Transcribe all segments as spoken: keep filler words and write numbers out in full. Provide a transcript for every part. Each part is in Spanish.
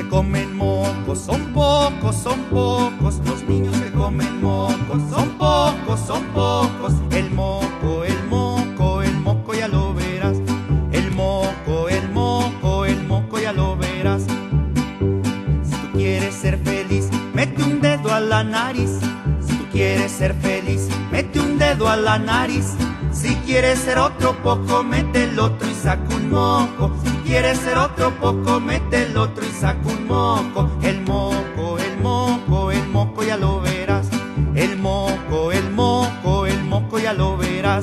comen mocos son pocos, son pocos. Los niños que comen mocos son pocos, son pocos. El moco, el moco, el moco ya lo verás. El moco, el moco, el moco ya lo verás. Si tú quieres ser feliz, mete un dedo a la nariz. Si tú quieres ser feliz, mete un dedo a la nariz. Si quieres ser otro poco, mete el otro y saca un moco. Si quieres ser otro poco, mete el otro y saca un moco. El moco, el moco, el moco ya lo verás. El moco, el moco, el moco ya lo verás.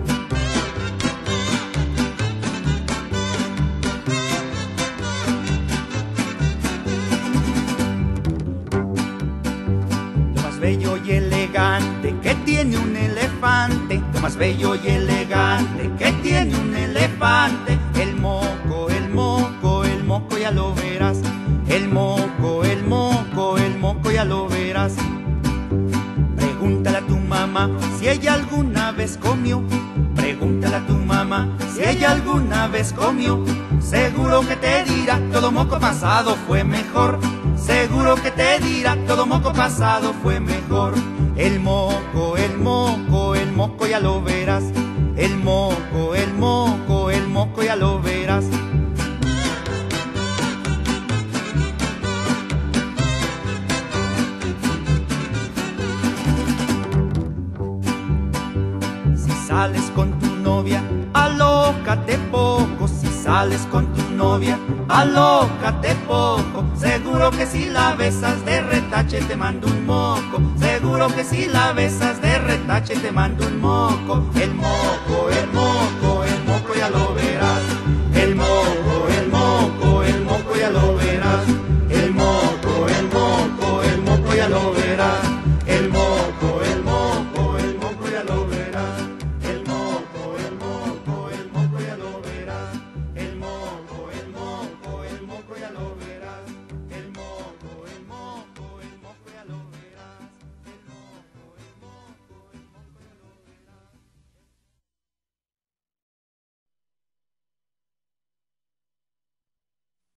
Lo más bello y elegante que tiene un elefante, lo más bello y elegante que tiene un elefante. El moco, el moco, el moco ya lo verás. El moco, el moco, el moco ya lo verás. Pregúntale a tu mamá si ella alguna vez comió. Pregúntale a tu mamá si ella alguna vez comió. Seguro que te dirá, todo moco pasado fue mejor. Seguro que te dirá, todo moco pasado fue mejor. El moco, el moco, el moco ya lo verás. El moco, el moco, el moco ya lo verás. Si sales con tu novia, alócate poco. Si sales con tu novia, alócate poco. Seguro que si la besas de retache te mando un moco. Seguro que si la besas de retache te mando un moco. El moco, el moco.